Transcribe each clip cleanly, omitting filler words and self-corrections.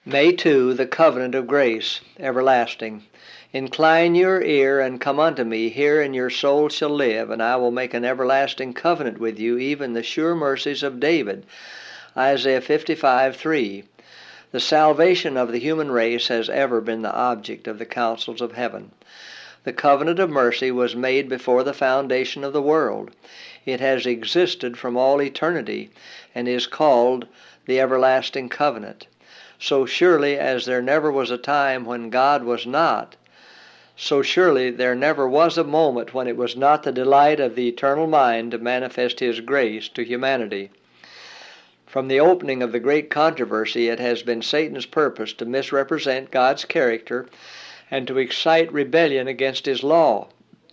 May 2, the covenant of grace, everlasting. Incline your ear and come unto me, hear, and your soul shall live, and I will make an everlasting covenant with you, even the sure mercies of David. Isaiah 55:3. The salvation of the human race has ever been the object of the counsels of heaven. The covenant of mercy was made before the foundation of the world. It has existed from all eternity, and is called the everlasting covenant. So surely as there never was a time when God was not, so surely there never was a moment when it was not the delight of the eternal mind to manifest His grace to humanity. From the opening of the great controversy, it has been Satan's purpose to misrepresent God's character and to excite rebellion against His law.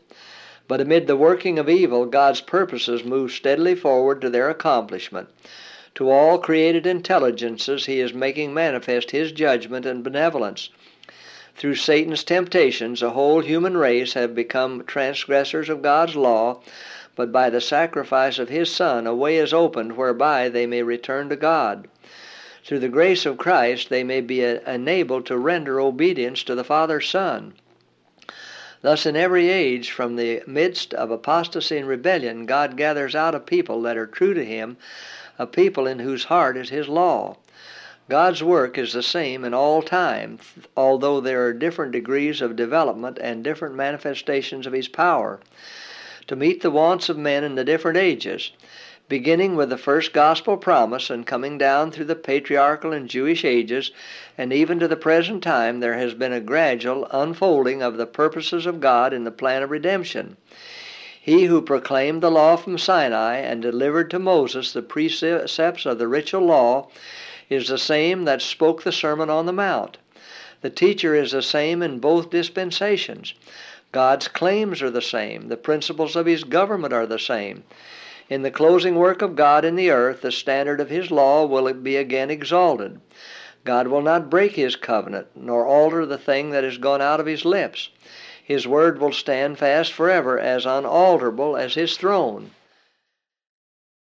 But amid the working of evil, God's purposes move steadily forward to their accomplishment. To all created intelligences He is making manifest His judgment and benevolence. Through Satan's temptations, a whole human race have become transgressors of God's law, but by the sacrifice of His Son a way is opened whereby they may return to God. Through the grace of Christ they may be enabled to render obedience to the Father's Son. Thus in every age, from the midst of apostasy and rebellion, God gathers out a people that are true to Him, a people in whose heart is His law. God's work is the same in all time, although there are different degrees of development and different manifestations of His power, to meet the wants of men in the different ages. Beginning with the first gospel promise and coming down through the patriarchal and Jewish ages, and even to the present time, there has been a gradual unfolding of the purposes of God in the plan of redemption. He who proclaimed the law from Sinai and delivered to Moses the precepts of the ritual law is the same that spoke the Sermon on the Mount. The teacher is the same in both dispensations. God's claims are the same. The principles of His government are the same. In the closing work of God in the earth, the standard of His law will be again exalted. God will not break His covenant, nor alter the thing that has gone out of His lips. His word will stand fast forever, as unalterable as His throne.